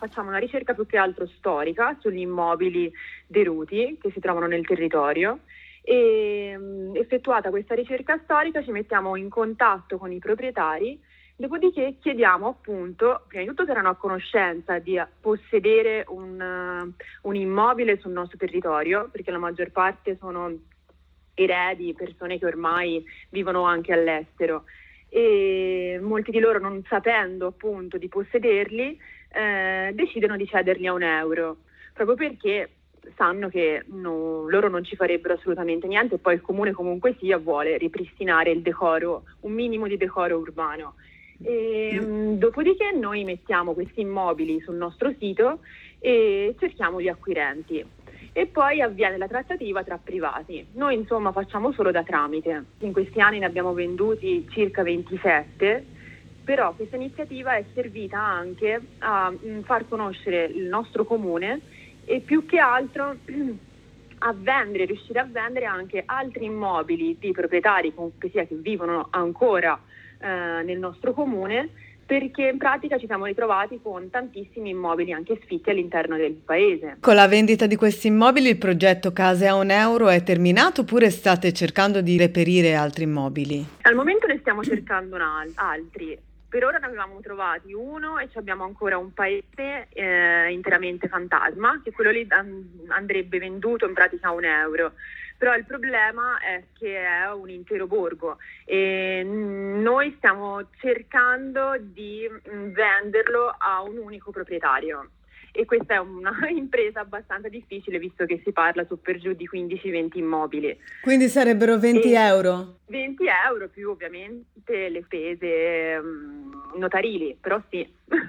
facciamo una ricerca più che altro storica sugli immobili deruti che si trovano nel territorio e effettuata questa ricerca storica ci mettiamo in contatto con i proprietari, dopodiché chiediamo appunto, prima di tutto se erano a conoscenza di possedere un immobile sul nostro territorio, perché la maggior parte sono eredi, persone che ormai vivono anche all'estero e molti di loro, non sapendo appunto di possederli, decidono di cederli a €1, proprio perché sanno che loro non ci farebbero assolutamente niente e poi il comune comunque sia vuole ripristinare il decoro, un minimo di decoro urbano. Dopodiché noi mettiamo questi immobili sul nostro sito e cerchiamo gli acquirenti e poi avviene la trattativa tra privati. Noi insomma facciamo solo da tramite. In questi anni ne abbiamo venduti circa 27, però questa iniziativa è servita anche a far conoscere il nostro comune e più che altro riuscire a vendere anche altri immobili di proprietari comunque sia che vivono ancora nel nostro comune, perché in pratica ci siamo ritrovati con tantissimi immobili anche sfitti all'interno del paese. Con la vendita di questi immobili il progetto Case a €1 è terminato oppure state cercando di reperire altri immobili? Al momento ne stiamo cercando altri. Per ora ne avevamo trovati uno e abbiamo ancora un paese interamente fantasma, che quello lì andrebbe venduto in pratica a €1. Però il problema è che è un intero borgo e noi stiamo cercando di venderlo a un unico proprietario. E questa è una impresa abbastanza difficile visto che si parla su per giù di 15-20 immobili. Quindi sarebbero €20? €20 più ovviamente le spese notarili, però sì,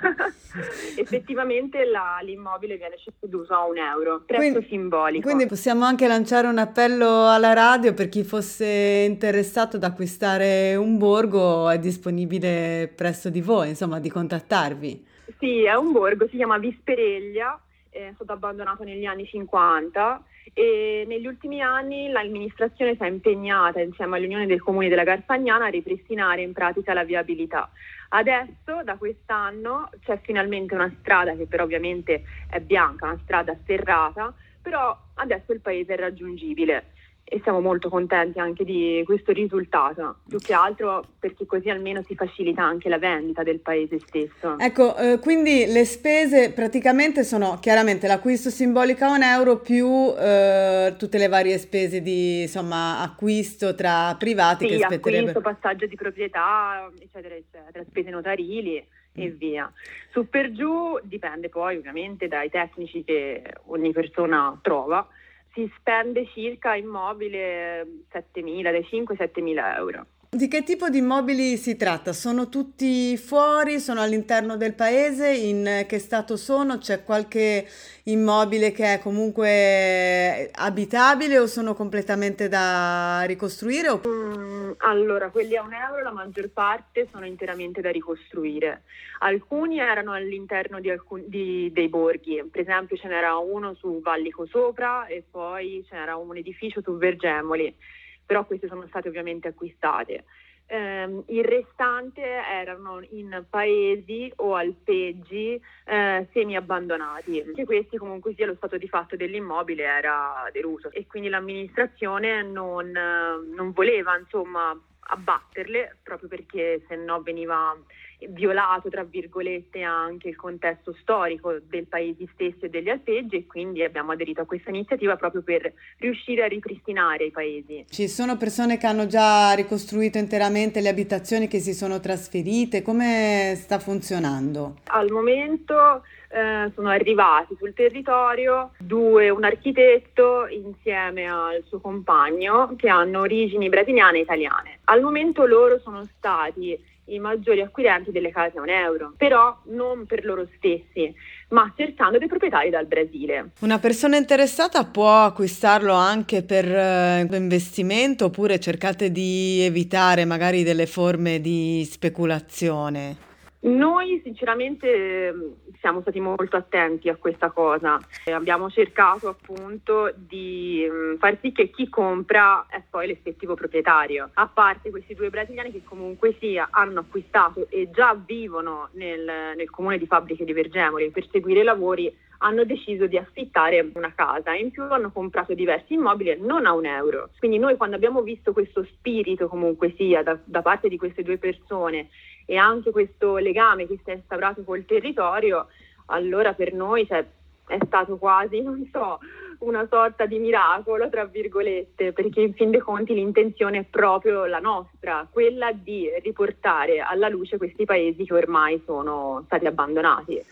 effettivamente l'immobile viene ceduto a €1, prezzo simbolico. Quindi possiamo anche lanciare un appello alla radio per chi fosse interessato ad acquistare un borgo, è disponibile presso di voi, insomma, di contattarvi. Sì, è un borgo, si chiama Vispereglia, è stato abbandonato negli anni 50 e negli ultimi anni l'amministrazione si è impegnata insieme all'Unione del Comuni della Garfagnana a ripristinare in pratica la viabilità. Adesso, da quest'anno, c'è finalmente una strada che però ovviamente è bianca, una strada sterrata, però adesso il paese è raggiungibile. E siamo molto contenti anche di questo risultato, più che altro perché così almeno si facilita anche la vendita del paese stesso. Ecco, quindi le spese praticamente sono chiaramente l'acquisto simbolico a €1 più tutte le varie spese di insomma acquisto tra privati che spetterebbe. Acquisto, passaggio di proprietà, eccetera, eccetera, spese notarili e via. Su per giù dipende poi ovviamente dai tecnici che ogni persona trova. Si spende circa immobile 7.000, dai 5-7.000 euro. Di che tipo di immobili si tratta? Sono tutti fuori? Sono all'interno del paese? In che stato sono? C'è qualche immobile che è comunque abitabile o sono completamente da ricostruire? Allora, quelli a €1 la maggior parte sono interamente da ricostruire. Alcuni erano all'interno dei borghi, per esempio ce n'era uno su Vallico Sopra e poi c'era un edificio su Vergemoli, però queste sono state ovviamente acquistate. Il restante erano in paesi o alpeggi semi abbandonati, anche questi comunque sia lo stato di fatto dell'immobile era deruso e quindi l'amministrazione non voleva insomma abbatterle proprio perché se no veniva violato tra virgolette anche il contesto storico dei paesi stessi e degli alpeggi e quindi abbiamo aderito a questa iniziativa proprio per riuscire a ripristinare i paesi. Ci sono persone che hanno già ricostruito interamente le abitazioni che si sono trasferite, come sta funzionando? Al momento sono arrivati sul territorio un architetto insieme al suo compagno che hanno origini brasiliane e italiane. Al momento loro sono stati i maggiori acquirenti delle case a €1, però non per loro stessi, ma cercando dei proprietari dal Brasile. Una persona interessata può acquistarlo anche per investimento oppure cercate di evitare magari delle forme di speculazione? Noi sinceramente siamo stati molto attenti a questa cosa e abbiamo cercato appunto di far sì che chi compra è poi l'effettivo proprietario, a parte questi due brasiliani che comunque sia hanno acquistato e già vivono nel comune di Fabbriche di Vergemoli per seguire i lavori, hanno deciso di affittare una casa e in più hanno comprato diversi immobili non a €1. Quindi noi quando abbiamo visto questo spirito comunque sia da parte di queste due persone e anche questo legame che si è instaurato col territorio, allora per noi è stato quasi, non so, una sorta di miracolo, tra virgolette, perché in fin dei conti l'intenzione è proprio la nostra, quella di riportare alla luce questi paesi che ormai sono stati abbandonati.